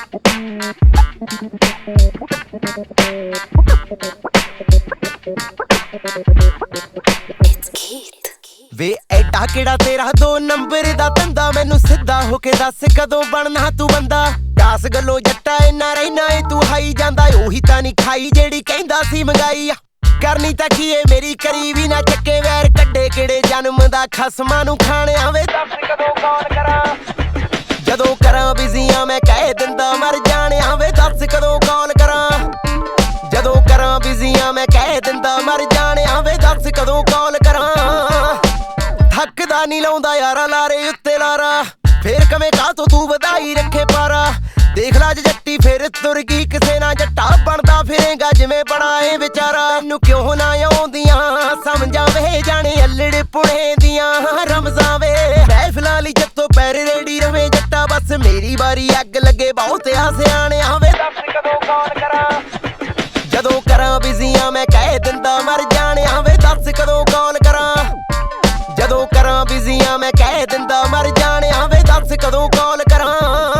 ਵੇ ਐਡਾ ਕਿਹੜਾ ਤੇਰਾ 2 ਨੰਬਰ ਦਾ ਧੰਦਾ, ਮੈਨੂੰ ਸਿੱਧਾ ਹੋ ਕੇ ਦੱਸ ਕਦੋਂ ਬਣਨਾ ਤੂੰ ਬੰਦਾ। 10 ਗੱਲੋਂ ਜੱਟਾ ਇੰਨਾ ਰਹਿਣਾ ਏ ਤੂੰ ਹਾਈ ਜਾਂਦਾ, ਉਹੀ ਤਾਂ ਨਹੀਂ ਖਾਈ ਜਿਹੜੀ ਕਹਿੰਦਾ ਸੀ ਮੰਗਾਈ। ਕਰਨੀ ਤਾਂ ਕੀ ਏ ਮੇਰੀ ਕਰੀ ਵੀ ਨਾ ਚੱਕੇ ਵੈਰ, ਕੱਢੇ ਕਿਹੜੇ ਜਨਮ ਦਾ ਖਸਮਾਂ ਨੂੰ ਖਾਣਿਆ। ਵੇ ਦੱਸ ਕਦੋਂ ਕਾਲ ਕਰਾਂ, ਜਦੋਂ ਕਰਾਂ ਬਿਜ਼ੀਆਂ ਮੈਂ ਕਹਿ ਦਿੰਦਾ ਮਰ ਜਾਣਿਆ। ਵੇ ਦੱਸ ਕਦੋਂ ਕਾਲ ਕਰਾਂ, ਜਦੋਂ ਕਰਾਂ ਬਿਜ਼ੀਆਂ ਮੈਂ ਕਹਿ ਦਿੰਦਾ ਮਰ ਜਾਣਿਆ। ਵੇ ਦੱਸ ਕਦੋਂ ਕਾਲ ਕਰਾਂ, ਥੱਕਦਾ ਨਹੀਂ ਲਾਉਂਦਾ ਯਾਰਾ ਲਾਰੇ ਉੱਤੇ ਲਾਰਾ, ਫੇਰ ਕਵੇਂ ਕਾਹਤੋਂ ਤੂੰ ਵਧਾਈ ਰੱਖੇ ਪਾਰਾ। ਦੇਖ ਲਾ ਜੱਟੀ ਫੇਰ ਤੁਰ ਗਈ ਕਿਸੇ ਨਾਲ ਜੱਟਾ ਬਣਦਾ ਫਿਰੇਗਾ ਜਿਵੇਂ ਬਣਾ ਏ ਵਿਚਾਰਾ। ਤੈਨੂੰ ਕਿਉਂ ਨਾ ਆਉਂਦੀਆਂ ਸਮਝਾਂ ਵੇ ਜਾਣੇ ਅਲੜੇ ਪੁਣੇ ਦੀਆਂ ਰਮਜ਼ਾਂ ਵੇ। ਮਹਿਫਲਾਂ ਲਈ ਜੱਤੋਂ ਪੈਰ ਰੇੜੀ ਰਵੇ ਜੱਟਾ, ਬਸ ਮੇਰੀ ਵਾਰੀ ਅੱਗ ਲੱਗੇ ਬਹੁਤ ਆ ਸਿਆਣਿਆ। ਵੇ ਦੱਸ ਕਦੋਂ ਕਾਲ ਕਰਾਂ, ਜਦੋਂ ਕਰਾਂ ਬਿਜ਼ੀਆਂ ਮੈਂ ਕਹਿ ਦਿੰਦਾ ਮਰ ਜਾਣਿਆ। ਵੇ ਦੱਸ ਕਦੋਂ ਕਾਲ ਕਰਾਂ, ਜਦੋਂ ਕਰਾਂ ਬਿਜ਼ੀਆਂ ਮੈਂ ਕਹਿ ਦਿੰਦਾ ਮਰ ਜਾਣਿਆ। ਵੇ ਦੱਸ ਕਦੋਂ ਕਾਲ ਕਰਾਂ।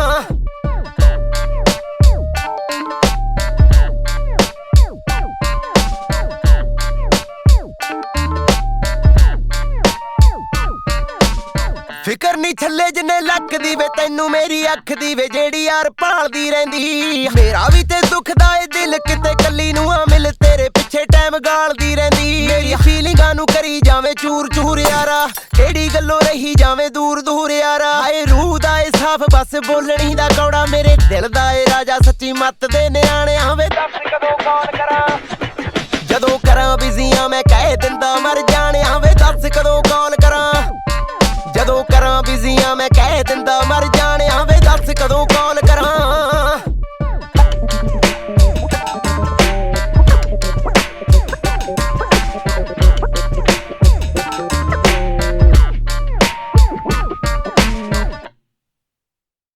ਫਿਕਰ ਨਹੀਂ ਥੱਲੇ ਜਿੰਨੇ ਲੱਕ ਦੀ ਵੇ ਤੈਨੂੰ ਮੇਰੀ ਅੱਖ ਦੀ ਵੇ, ਜਿਹੜੀ ਯਾਰ ਭਾਲਦੀ ਰਹਿੰਦੀ। ਮੇਰਾ ਵੀ ਤੇ ਦੁਖਦਾ ਏ ਦਿਲ ਕਿਤੇ ਕੱਲੀ ਨੂੰ ਆ ਮਿਲ, ਤੇਰੇ ਪਿੱਛੇ ਟਾਈਮ ਗਾਲਦੀ ਰਹਿੰਦੀ। ਮੇਰੀ ਫੀਲਿੰਗਾਂ ਨੂੰ ਕਰੀ ਜਾਵੇਂ ਚੂਰ ਚੂਰ ਯਾਰਾ, ਕਿਹੜੀ ਗੱਲੋਂ ਰਹੀ ਜਾਵੇਂ ਦੂਰ ਦੂਰ ਯਾਰਾ। ਆਏ ਰੂਹ ਦਾ ਏ ਸਾਫ ਬਸ ਬੋਲਣੀ ਦਾ ਕੌੜਾ, ਮੇਰੇ ਦਿਲ ਦਾ ਏ ਰਾਜਾ ਸੱਚੀ ਮੱਤ ਦੇ ਨਿਆਣਿਆਂ। ਵੇ ਦੱਸ ਕਦੋਂ ਕਾਲ ਕਰਾਂ, ਜਦੋਂ ਕਰਾਂ ਬਿਜ਼ੀਆਂ ਮੈਂ ਕਹਿ ਦਿੰਦਾ ਮਰ ਜਾਣਿਆ। ਵੇ ਦੱਸ ਕਦੋਂ ਕਾਲ ਕਰਾਂ, ਜਦੋਂ ਕਰਾਂ ਬਿਜ਼ੀਆਂ ਮੈਂ ਕਹਿ ਦਿੰਦਾ ਮਰ ਜਾਣਿਆ। ਵੇ ਦੱਸ ਕਦੋਂ ਕਾਲ